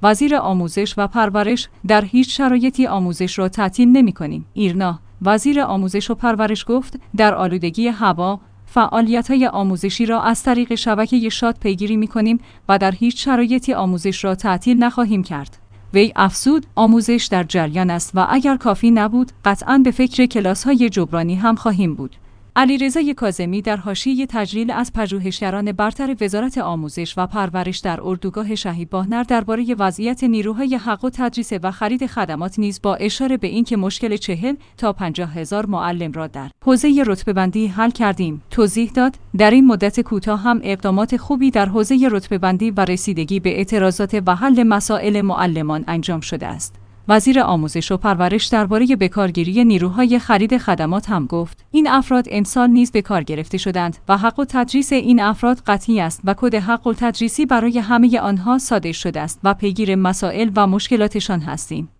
وزیر آموزش و پرورش: در هیچ شرایطی آموزش را تعطیل نمی‌کنیم. ایرنا: وزیر آموزش و پرورش گفت: در آلودگی هوا، فعالیت‌های آموزشی را از طریق شبکه شاد پیگیری می‌کنیم و در هیچ شرایطی آموزش را تعطیل نخواهیم کرد. وی افزود: آموزش در جریان است و اگر کافی نبود، قطعاً به فکر کلاس‌های جبرانی هم خواهیم بود. علیرضا کاظمی در حاشیه تجلیل از پژوهشگران برتر وزارت آموزش و پرورش در اردوگاه شهید باهنر درباره وضعیت نیروهای حق و تدریس و خرید خدمات نیز با اشاره به اینکه مشکل 40 تا 50 هزار معلم را در حوزه رتبه‌بندی حل کردیم، توضیح داد: در این مدت کوتاه هم اقدامات خوبی در حوزه رتبه‌بندی و رسیدگی به اعتراضات و حل مسائل معلمان انجام شده است. وزیر آموزش و پرورش درباره بکارگیری نیروهای خرید خدمات هم گفت: این افراد امسال نیز به کار گرفته شدند و حق و تدریس این افراد قطعی است و کد حق و تدریسی برای همه آنها صادر شده است و پیگیر مسائل و مشکلاتشان هستیم.